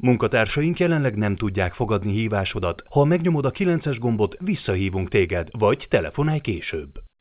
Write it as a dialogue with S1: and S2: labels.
S1: Munkatársaink jelenleg nem tudják fogadni hívásodat. Ha megnyomod a 9-es gombot, visszahívunk téged, vagy telefonálj később.